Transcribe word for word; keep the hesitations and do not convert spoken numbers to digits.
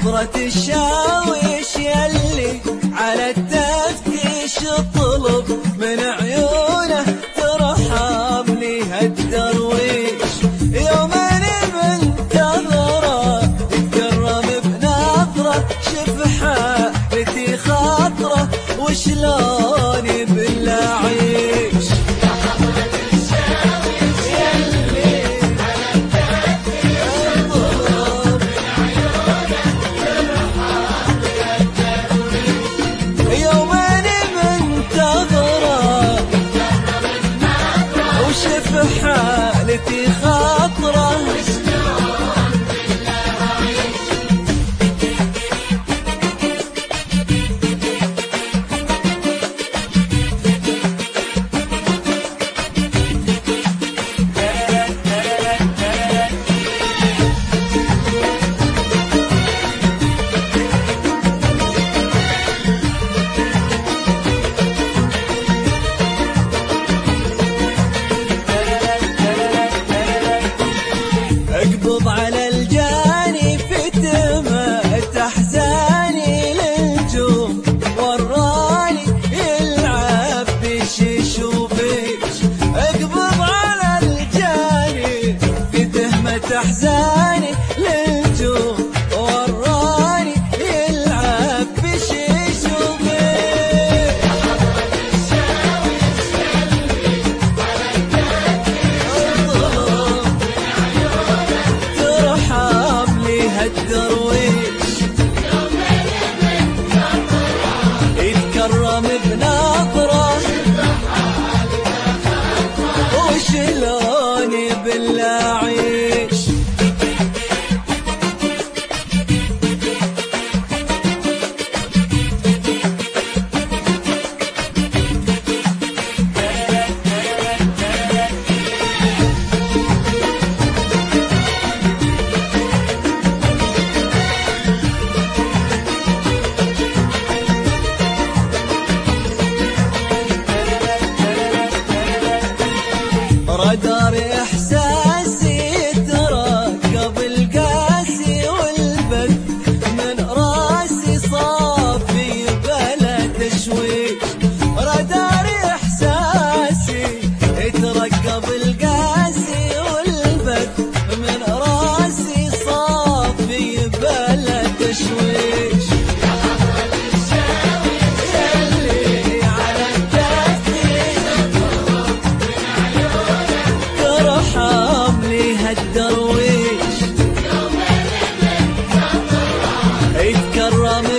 نظرة الشاويش يلي على التفتيش اطلب من عيونه ترحم لي هالدرويش. يومين منتظره تكرم بنظره شف حالتي خاطره وشلوني بالله عيش. حالتي خاطرة اقبض على الجاني في تمة احزاني للجوم وراني يلعب بشيش وبيش. اقبض على الجاني في تهمة احزاني للجوم وراني يلعب بشيش وبيش. الدرويش يتكرم بنظرة وشلوني بالله عيش. رادار إحساسي يترقب القاسي والبث من راسي صافي بلا تشويش. رادار إحساسي يترقب القاسي والبث من راسي صافي بلا تشويش. الدرويش يتكرم